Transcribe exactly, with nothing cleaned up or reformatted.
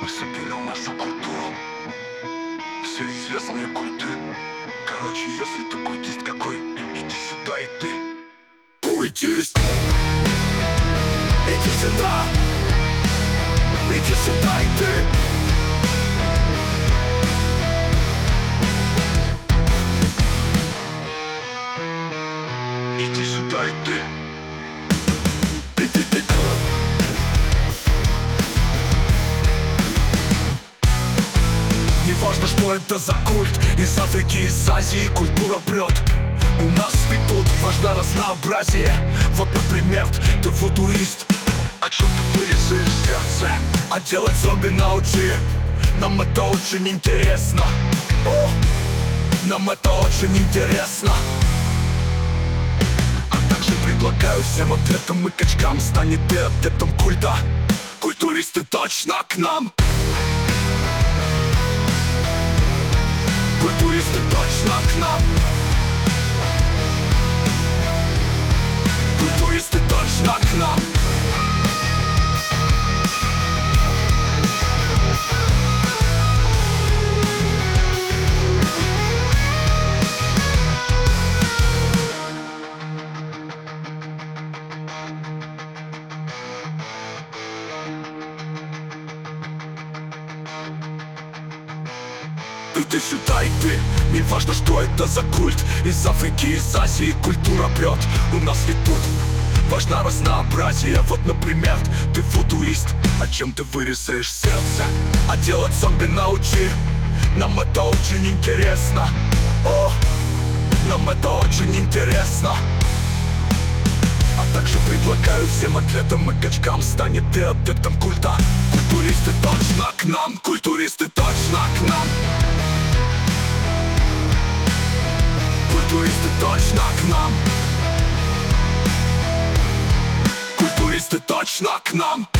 Посыпали нашу культуру, все известные культы. Короче, если ты культист какой, иди сюда и ты. Культист! Иди сюда! Иди сюда и ты! Иди сюда и ты! Иди, иди. Не важно, что это за культ. Из Африки, из Азии культура прет. У нас ведь тут важно разнообразие. Вот, например, ты футурист. О чем ты вырезаешь сердце? А делать зомби научи. Нам это очень интересно. О, нам это очень интересно. А также предлагаю всем атлетам и качкам станет ты адептом культа. Культуристы точно к нам. Культуристы точно к нам. Культуристы точно к нам. Иди сюда и ты, не важно, что это за культ. Из Африки, из Азии культура прет. У нас ведь тут важно разнообразие. Вот, например, ты футурист. О чем ты вырезаешь сердце? А делать зомби научи. Нам это очень интересно. О, нам это очень интересно. А также предлагаю всем атлетам и качкам станет ты адептом культа. Культуристы точно к нам. Культуристы точно к нам. Культуристы точно к нам. Культуристы точно к нам.